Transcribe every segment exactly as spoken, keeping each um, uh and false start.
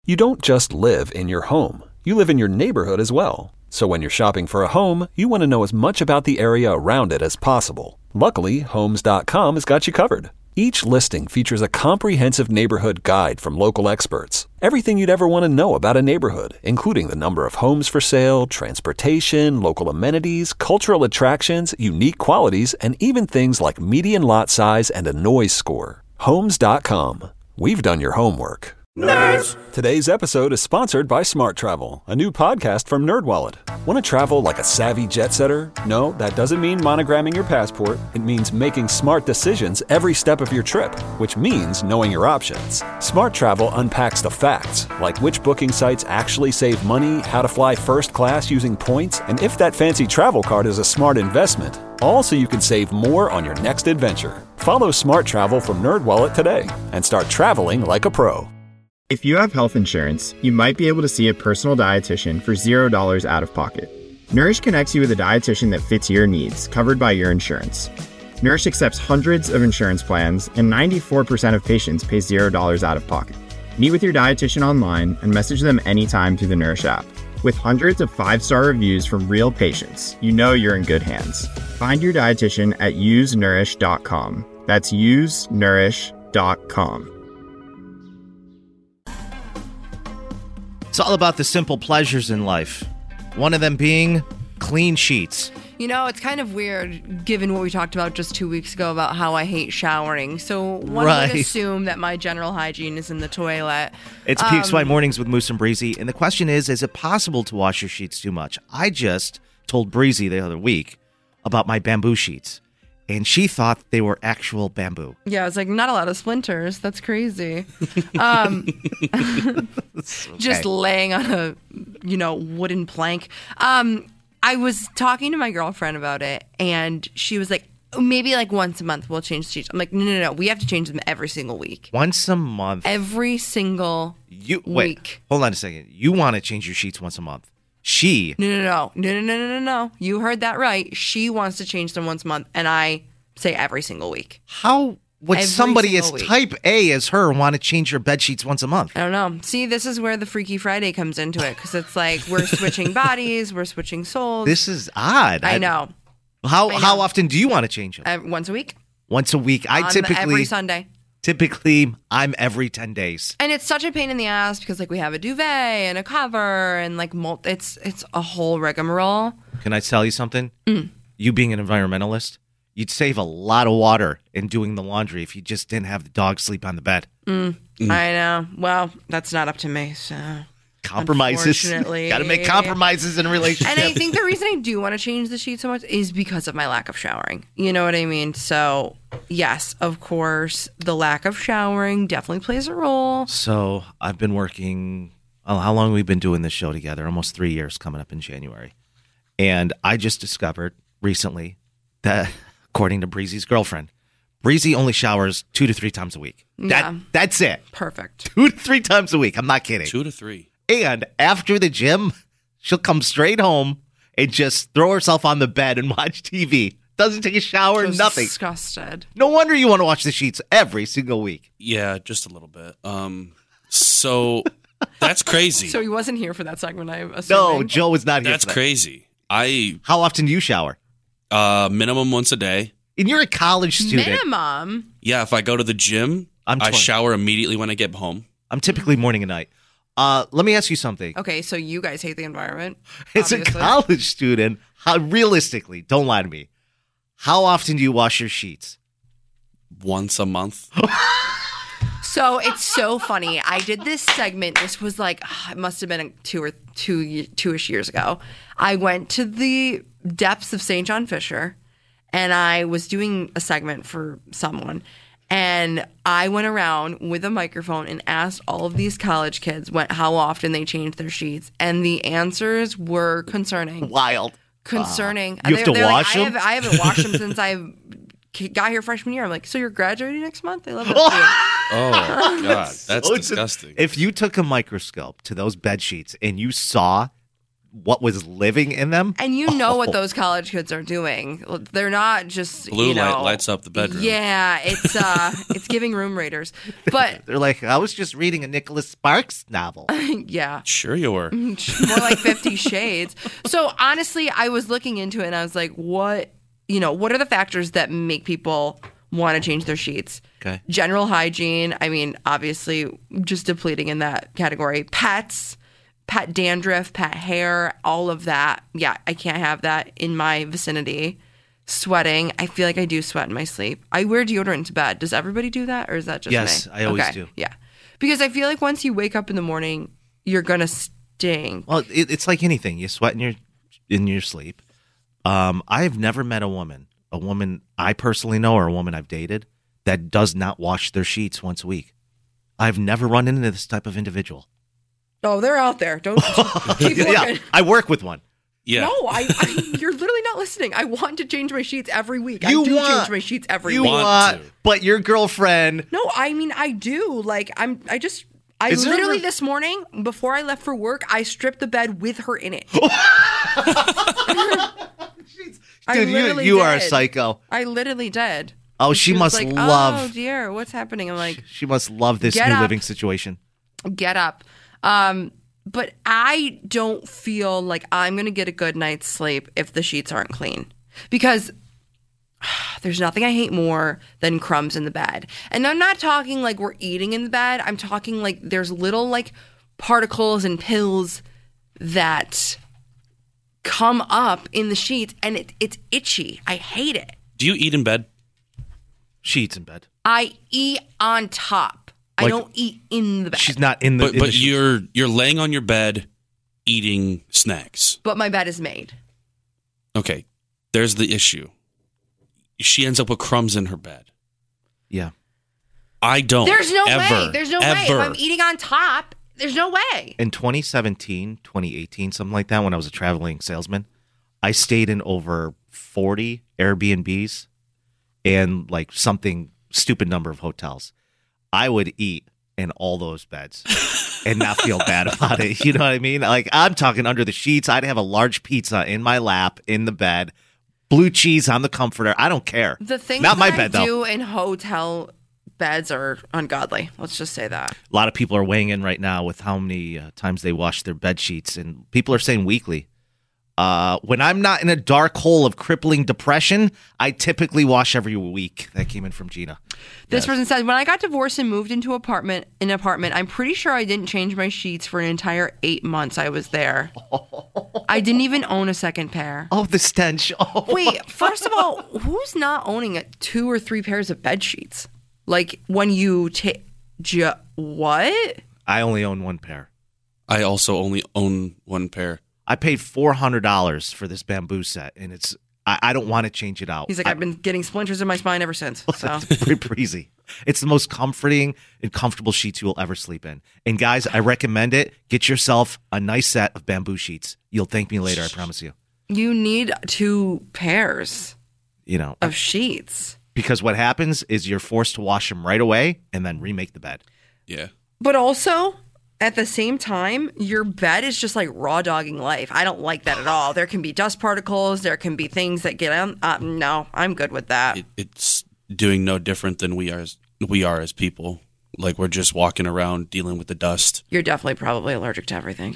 You don't just live in your home. You live in your neighborhood as well. So when you're shopping for a home, you want to know as much about the area around it as possible. Luckily, Homes dot com has got you covered. Each listing features a comprehensive neighborhood guide from local experts. Everything you'd ever want to know about a neighborhood, including the number of homes for sale, transportation, local amenities, cultural attractions, unique qualities, and even things like median lot size and a noise score. Homes dot com. We've done your homework. Nerds! Today's episode is sponsored by Smart Travel, a new podcast from NerdWallet. Want to travel like a savvy jet setter? No, that doesn't mean monogramming your passport. It means making smart decisions every step of your trip, which means knowing your options. Smart Travel unpacks the facts, like which booking sites actually save money, how to fly first class using points, and if that fancy travel card is a smart investment. All so you can save more on your next adventure. Follow Smart Travel from NerdWallet today and start traveling like a pro. If you have health insurance, you might be able to see a personal dietitian for zero dollars out of pocket. Nourish connects you with a dietitian that fits your needs, covered by your insurance. Nourish accepts hundreds of insurance plans, and ninety-four percent of patients pay zero dollars out of pocket. Meet with your dietitian online and message them anytime through the Nourish app. With hundreds of five-star reviews from real patients, you know you're in good hands. Find your dietitian at use nourish dot com. That's use nourish dot com. It's all about the simple pleasures in life. One of them being clean sheets. You know, it's kind of weird, given what we talked about just two weeks ago about how I hate showering. So one Right. would assume that my general hygiene is in the toilet. It's Um, P X Y Mornings with Moose and Breezy. And the question is, is it possible to wash your sheets too much? I just told Breezy the other week about my bamboo sheets. And she thought they were actual bamboo. Yeah, it's like not a lot of splinters. That's crazy. Um, Okay. just laying on a, you know, wooden plank. Um, I was talking to my girlfriend about it, and she was like, "Oh, maybe like once a month we'll change the sheets." I'm like, no, no, no. We have to change them every single week. Once a month. Every single you Wait, week. hold on a second. You want to change your sheets once a month. She. No, no, no. No, no, no, no, no, no. You heard that right. She wants to change them once a month, and I say every single week. How would Every somebody as single week. type A as her want to change your bed sheets once a month? I don't know. See, this is where the Freaky Friday comes into it, because it's like we're switching bodies, we're switching souls. This is odd. I know. How I know. how often do you want to change them? Uh, once a week. Once a week. I On the- typically every Sunday. Typically, I'm every ten days. And it's such a pain in the ass because like we have a duvet and a cover and like mul- it's it's a whole rigmarole. Can I tell you something? Mm. You being an environmentalist, you'd save a lot of water in doing the laundry if you just didn't have the dog sleep on the bed. Mm. Mm. I know. Well, that's not up to me. So Compromises. Unfortunately. Got to make compromises in a relationship. And I think the reason I do want to change the sheet so much is because of my lack of showering. You know what I mean? So, yes, of course, the lack of showering definitely plays a role. So I've been working. Oh, how long have we been doing this show together? Almost three years coming up in January. And I just discovered recently that, according to Breezy's girlfriend, Breezy only showers two to three times a week. That Yeah. That's it. Perfect. Two to three times a week. I'm not kidding. Two to three. And after the gym, she'll come straight home and just throw herself on the bed and watch T V. Doesn't take a shower, Just nothing. Disgusted. No wonder you want to watch the sheets every single week. Yeah, just a little bit. Um, so that's crazy. So he wasn't here for that segment, I'm No, assuming. Joe was not here. That's for that. crazy. I How often do you shower? uh minimum once a day. And you're a college student. Minimum. Yeah, if I go to the gym, I'm I twenty. shower immediately when I get home. I'm typically morning and night. Uh, let me ask you something. Okay, so you guys hate the environment. As a obviously. college student, how realistically, don't lie to me, how often do you wash your sheets? Once a month. So it's so funny. I did this segment. This was like it must have been two or two two-ish years ago. I went to the depths of Saint John Fisher, and I was doing a segment for someone. And I went around with a microphone and asked all of these college kids what, how often they changed their sheets. And the answers were concerning. Wild. Concerning. You have to They're like, wash I them? have- I haven't washed them since I got here freshman year. I'm like, so you're graduating next month? I love that for you. Oh God, that's So it's a- disgusting. If you took a microscope to those bed sheets and you saw what was living in them. And you know Oh. what those college kids are doing. They're not just Blue you know, light lights up the bedroom. Yeah, it's uh, it's giving room raiders. But They're like, I was just reading a Nicholas Sparks novel. yeah, Sure you were. more like Fifty Shades. So honestly, I was looking into it and I was like, what, you know, what are the factors that make people want to change their sheets? Okay. General hygiene. I mean, obviously, just depleting in that category. Pets, pet dandruff, pet hair, all of that. Yeah, I can't have that in my vicinity. Sweating. I feel like I do sweat in my sleep. I wear deodorant to bed. Does everybody do that, or is that just Yes, me? I always Okay, do. Yeah, because I feel like once you wake up in the morning, you're gonna stink. Well, it, it's like anything. You sweat in your in your sleep. Um, I've never met a woman, a woman I personally know or a woman I've dated, that does not wash their sheets once a week. I've never run into this type of individual. Oh, they're out there. Don't keep looking. Yeah, I work with one. Yeah. No, I, I. You're literally not listening. I want to change my sheets every week. You I do want- change my sheets every You week. want want, to. but your girlfriend. No, I mean I do. Like I'm. I just. I Is there literally ever- this morning before I left for work, I stripped the bed with her in it. I Dude, you, literally you are a did. psycho. I literally did. Oh, she, was must like, love. Oh dear, what's happening? I'm like, She must love this Get new up. living situation. get up. Um, but I don't feel like I'm going to get a good night's sleep if the sheets aren't clean. Because there's nothing I hate more than crumbs in the bed. And I'm not talking like we're eating in the bed. I'm talking like there's little like particles and pills that come up in the sheets and it, it's itchy. I hate it. Do you eat in bed? She eats in bed. I eat on top. I Like- don't eat in the bed. She's not in the. But in the but sheets. you're you're laying on your bed eating snacks. But my bed is made. Okay. There's the issue. She ends up with crumbs in her bed. Yeah. I don't. There's no ever, way. There's no way. If ever. I'm eating on top, there's no way. In twenty seventeen, twenty eighteen, something like that, when I was a traveling salesman, I stayed in over forty Airbnbs and like something stupid number of hotels. I would eat in all those beds and not feel bad about it. You know what I mean? Like I'm talking under the sheets. I'd have a large pizza in my lap in the bed, blue cheese on the comforter. I don't care. The things not my that bed I though. do in hotel beds are ungodly. Let's just say that. A lot of people are weighing in right now with how many uh, times they wash their bed sheets, and people are saying weekly. Uh, when I'm not in a dark hole of crippling depression, I typically wash every week. That came in from Gina. This person said, when I got divorced and moved into apartment an apartment, I'm pretty sure I didn't change my sheets for an entire eight months I was there. I didn't even own a second pair. Oh, the stench. Oh, Wait, first of all, who's not owning a, two or three pairs of bed sheets? Like when you take, ju- what? I only own one pair. I also only own one pair. I paid four hundred dollars for this bamboo set, and it's I, I don't want to change it out. He's like, I've been getting splinters in my spine ever since. So It's pretty breezy. It's the most comforting and comfortable sheets you will ever sleep in. And guys, I recommend it. Get yourself a nice set of bamboo sheets. You'll thank me later, I promise you. you need two pairs You know, of sheets. because what happens is you're forced to wash them right away and then remake the bed. Yeah. But also, at the same time, your bed is just like raw dogging life. I don't like that at all. There can be dust particles. There can be things that get on. Uh, no, I'm good with that. It, it's doing no different than we are as we are as people. Like we're just walking around dealing with the dust. You're definitely probably allergic to everything.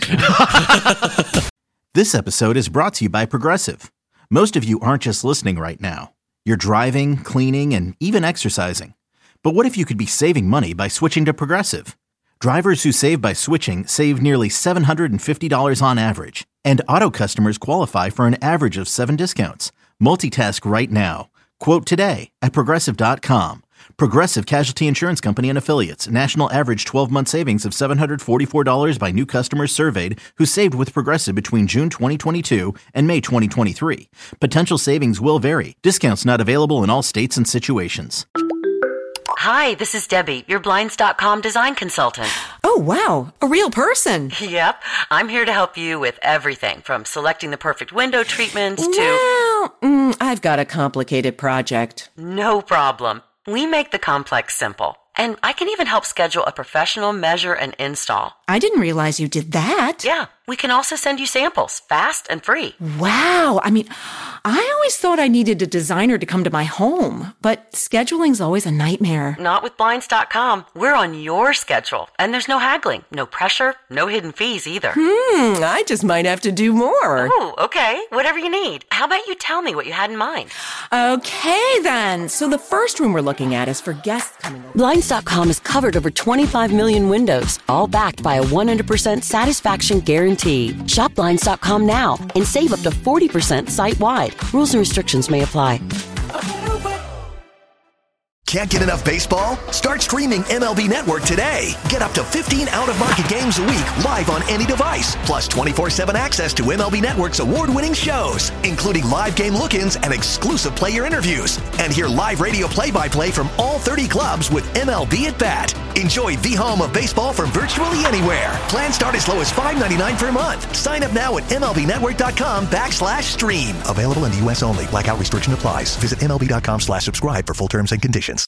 so. This episode is brought to you by Progressive. Most of you aren't just listening right now. You're driving, cleaning, and even exercising. But what if you could be saving money by switching to Progressive? Drivers who save by switching save nearly seven hundred fifty dollars on average. And auto customers qualify for an average of seven discounts. Multitask right now. Quote today at Progressive dot com. Progressive Casualty Insurance Company and Affiliates. National average twelve-month savings of seven hundred forty-four dollars by new customers surveyed who saved with Progressive between June twenty twenty-two and May twenty twenty-three. Potential savings will vary. Discounts not available in all states and situations. Hi, this is Debbie, your Blinds dot com design consultant. Oh, wow. A real person. Yep, I'm here to help you with everything from selecting the perfect window treatments to... Well, mm, I've got a complicated project. No problem. We make the complex simple. And I can even help schedule a professional measure and install. I didn't realize you did that. Yeah, We can also send you samples, fast and free. Wow. I mean, I always thought I needed a designer to come to my home, but scheduling's always a nightmare. Not with Blinds dot com. We're on your schedule, and there's no haggling, no pressure, no hidden fees either. Hmm, I just might have to do more. Oh, okay. Whatever you need. How about you tell me what you had in mind? Okay, then. So the first room we're looking at is for guests coming over. Blinds dot com has covered over twenty-five million windows, all backed by a one hundred percent satisfaction guarantee. Shop Blinds dot com now and save up to forty percent site-wide. Rules and restrictions may apply. Can't get enough baseball? Start streaming M L B Network today. Get up to fifteen out-of-market games a week live on any device, plus twenty-four seven access to M L B Network's award-winning shows, including live game look-ins and exclusive player interviews. And hear live radio play-by-play from all thirty clubs with M L B at Bat. Enjoy the home of baseball from virtually anywhere. Plans start as low as five ninety-nine per month. Sign up now at MLBnetwork.com backslash stream. Available in the U S only. Blackout restriction applies. Visit MLB.com slash subscribe for full terms and conditions.